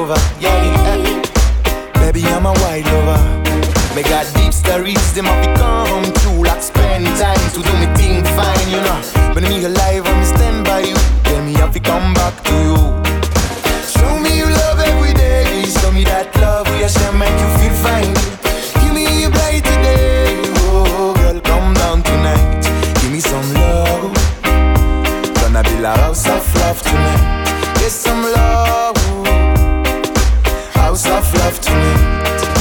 lover, yeah. Baby, I'm a wide lover. Me got deep stories, them have become true. Like spend time to do me thing fine, you know. When me alive, I'm stand by you. Tell me if I come back to you. Show me you love every day. Show me that love we shall make you feel fine. Give me a bright today. Oh, girl, come down tonight. Give me some love. Gonna be la house of love tonight. Get some love. House of love tonight.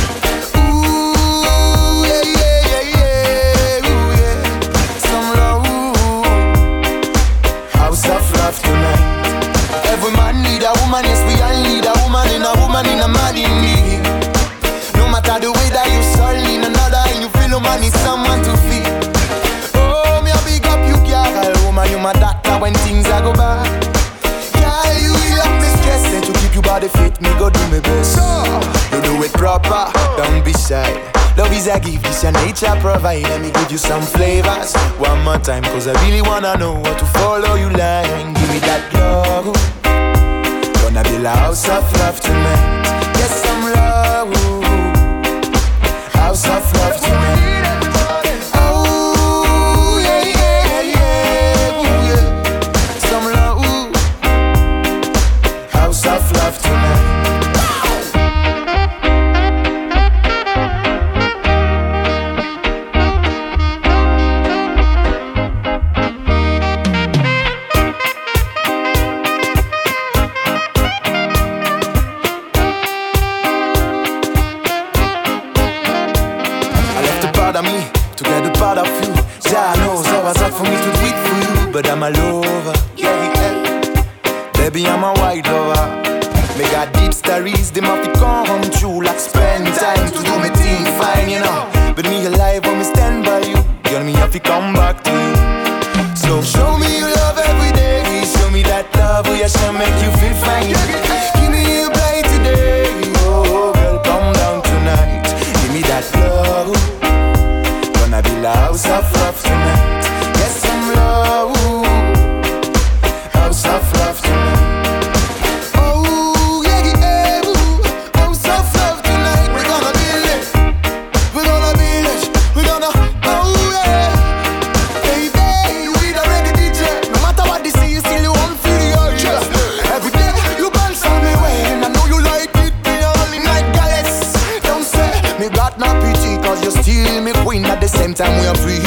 Yes, we all need a woman in a man in me. No matter the way that you soul in another, and you feel no man need someone to feed. Oh, me a big up you, girl. Woman, you my doctor when things are go bad. Girl, you will have me stress, and to keep you body fit, me go do my best. You do it proper, don't be shy. Love is a gift, this your nature provide. Let me give you some flavors one more time, cause I really wanna know what to follow you like. Give me that love. Gonna be la house of love tonight. Get some love. House of love tonight. Oh, yeah, yeah, yeah, ooh, yeah. Some love. House of love tonight. But I'm a lover, yeah. Baby, I'm a wide lover. Me got deep stories, them have to come true. Like spend time to do me thing fine, you know. But me alive when me stand by you. Girl, me have to come back to you. So show me you love every day. Show me that love we shall make you feel fine. Give me a bright today. Oh, girl, come down tonight. Give me that love. Gonna be la house of love tonight. Get some love. House of love tonight. Oh, yeah, yeah, ooh. House of love tonight. We're gonna build it. We're gonna build it. We're gonna, oh, yeah. Baby, we the reggae DJ. No matter what they see, you still you won't feel the urge. Every day, you bounce on me way. And I know you like it, me only night goddess. Don't say, me got no pity, cause you still me queen. At the same time, we are free.